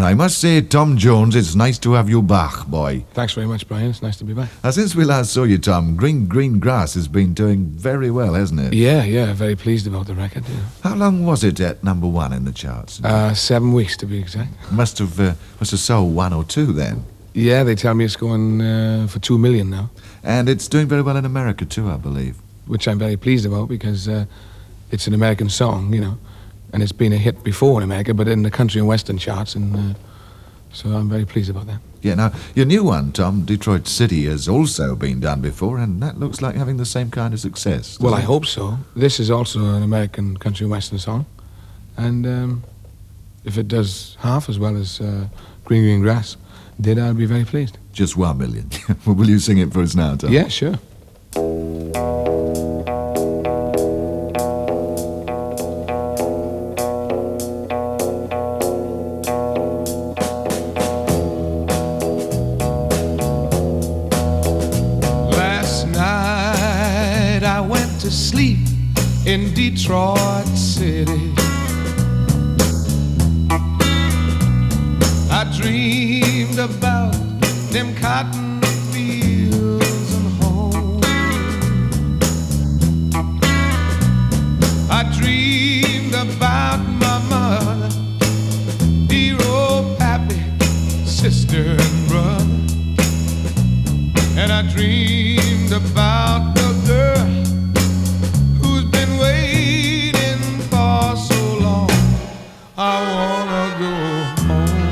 I must say, Tom Jones, it's nice to have you back, boy. Thanks very much, Brian. It's nice to be back. Since we last saw you, Tom, Green Grass has been doing very well, hasn't it? Yeah, very pleased about the record. Yeah. How long was it at number one in the charts? 7 weeks, to be exact. Must have sold 1 or 2 then. Yeah, they tell me it's going for 2 million now. And it's doing very well in America too, I believe. Which I'm very pleased about because it's an American song, you know. And it's been a hit before in America, but in the country and western charts, and so I'm very pleased about that. Yeah, now, your new one, Tom, Detroit City, has also been done before, and that looks like having the same kind of success. Well, I hope so. This is also an American country and western song, and if it does half as well as Green Grass did, I'll be very pleased. Just 1 million. Will you sing it for us now, Tom? Yeah, sure. Sleep in Detroit City. I dreamed about them cotton fields and home. I dreamed about my mother, dear old pappy, sister and brother. And I dreamed about the girl I wanna go home.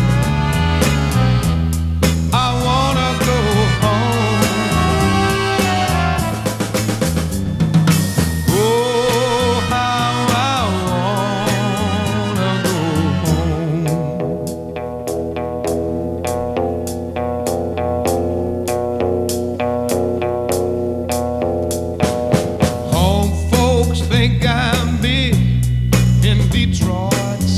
I wanna go home. Oh, how I wanna go home. Home folks think I'm big in Detroit.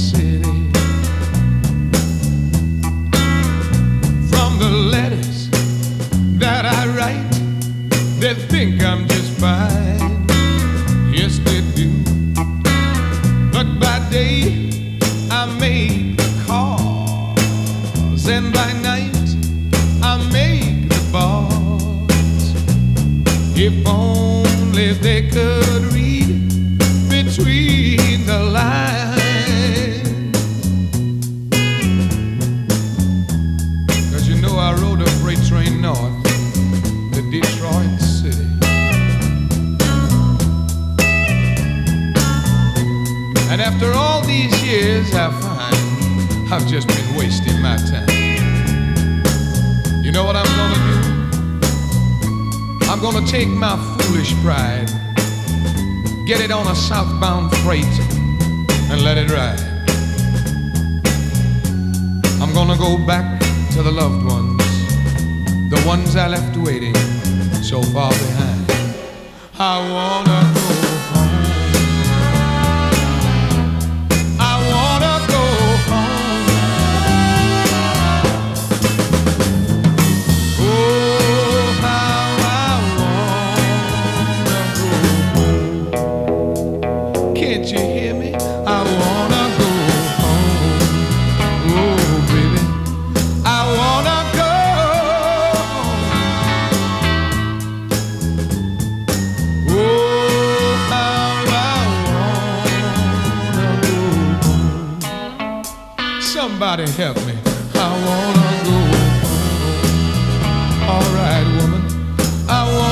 They think I'm just fine, yes they do. But by day I make the calls, and by night I make the balls. If only they could read between the lines. 'Cause you know I rode a freight train north to Detroit City. And after all these years, I find I've just been wasting my time. You know what I'm gonna do? I'm gonna take my foolish pride, get it on a southbound freight, and let it ride. I'm gonna go back to the loved ones, the ones I left waiting so far behind. I wanna go home. I wanna go home. Oh, how I wanna go home. Can't you hear me? I wanna go home. Oh, baby, I wanna go home. Oh, how I wanna go home. Somebody help me. I wanna go home. All right, woman, I wanna